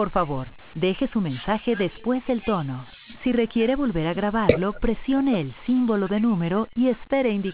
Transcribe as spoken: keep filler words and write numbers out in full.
Por favor, deje su mensaje después del tono. Si requiere volver a grabarlo, presione el símbolo de número y espere indicaciones.